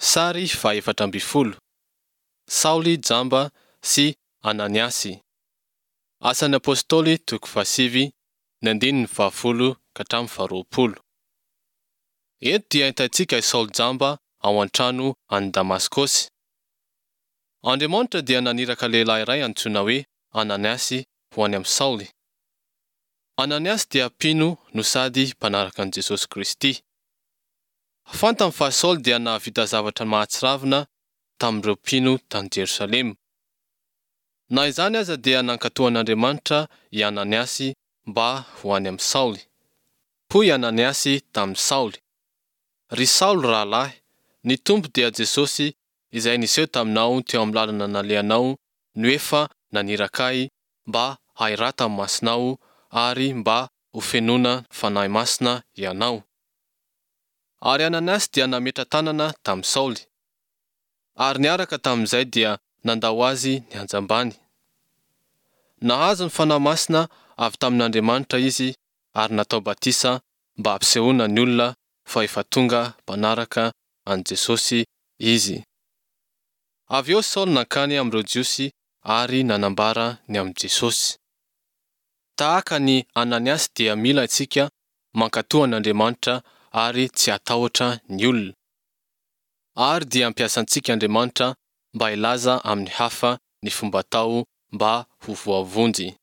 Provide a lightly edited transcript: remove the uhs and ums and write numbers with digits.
Sary faha-efatra amby folo. Saoly, Jamba sy Ananiasy. Asan'ny Apôstôly toko fahasivy, ny 20 ka hatramin'ny 20. Eto dia ahitantsika i Saoly Jamba ao an-trano any Damaskosy. Andriamanitra dia naniraka lehilahy iray antsoina hoe Ananiasy ho any amin'ny Saoly. Ananiasy dia mpino no sady mpanaraka an'i Jesosy Kristy. Fantamy fa Saoly dia nahavita zavatra mahatsiravina tamin'ireo mpino tany Jerosalema. Na izany aza dia nankatoan'Andriamanitra i Ananiasy mba ho any amin'ny Saoly. Hoy Ananiasy tamin'i Saoly: "Ry Saoly rahalahy, ny Tompo dia Jesosy izay niseho taminao teo amin'ny lalana nalehanao no efa naniraka ahy mba hahirata ny masonao ary mba ho fenoina fanahy masina ianao." Ary Ananiasy dia nametra tanana tamin'i Saoly, ary niaraka tamin'izay dia nandao azy nianja ambany. Nahazo ny fanahy masina avy tamin'Andriamanitra izy ary natao batisa mba hampisehoana ny olona fa efa tonga mpanaraka an'i Jesosy izy. Avy eo Saoly nankany amin'ireo Jiosy ary nanambara ny amin'i Jesosy. Tahaka ny Ananiasy dia mila isika mankatoa an'Andriamanitra ary tsy hatahotra ny olona. Ary dia ampiasantsika Andriamanitra mba hilaza amin'ny hafa ny fomba atao mba ho voavonjy.